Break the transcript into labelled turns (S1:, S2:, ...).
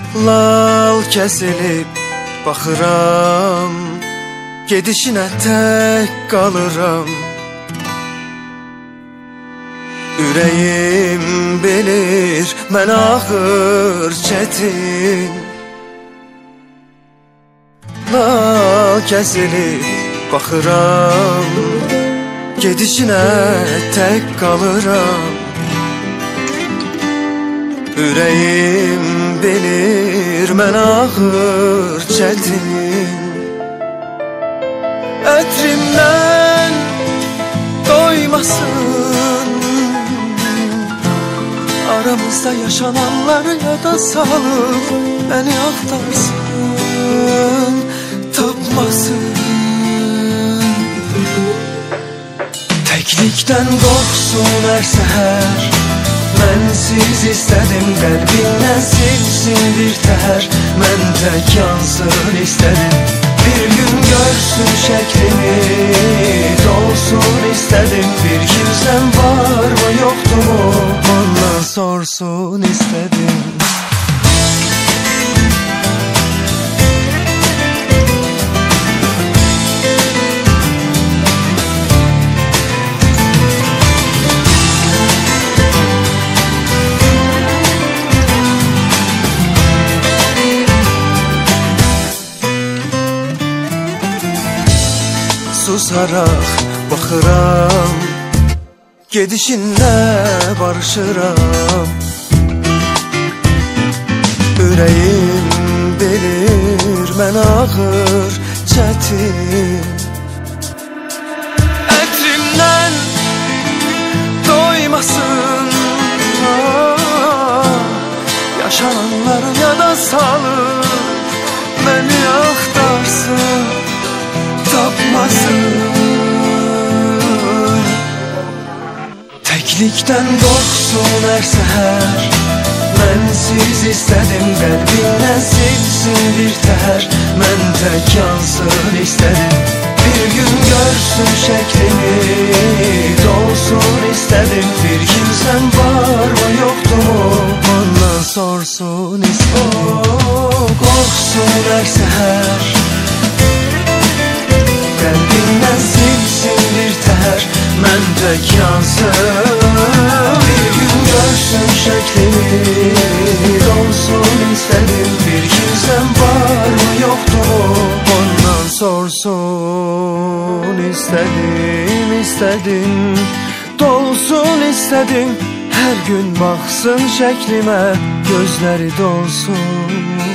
S1: Lal kəsilib baxıram, gedişinə tək qalıram. Ürəyim bilir, mən ağır, çətin. Lal kəsilib baxıram, gedişinə tək qalıram. Ürəyim bilir, mən ağır, çətin. Ətrimdən doymasın, aramızda yaşananları yada salıb beni axtarsın, tapmasın. Təklikdən qorxsun hər səhər, mənsiz istədim qəlbimdən silsin bir təhər. Mən tək yansın istədim, bir gün görsün şəklimi, dolsun istədim. Bir kimsən var mı yoxdur mu, ondan sorsun istədim. Susaraq baxıram, gedişinlə barışıram. Ürəyim bilir, mən ağır, çətin. Ətrimdən doymasın, yaşananları yada salır, beni axtarsın, tapmasın. Təklikdən qorxsun hər səhər, mənsiz istədim qəlbimdən silsin bir təhər. Mən tək yansın istədim, bir gün görsün şəklimi, dolsun istədim. Bir kimsən var mı yoxdur mu, ondan sorsun istədim. Qorxsun hər səhər, qəlbimdən silsin bir təhər. Mən tək yansın, bir gün görsün şəklimi, dolsun istədim. Bir kimsən var mı yoxdur mu, ondan sorsun istədim, istədim. Dolsun istədim, hər gün baxsın şəklimə, gözləri dolsun.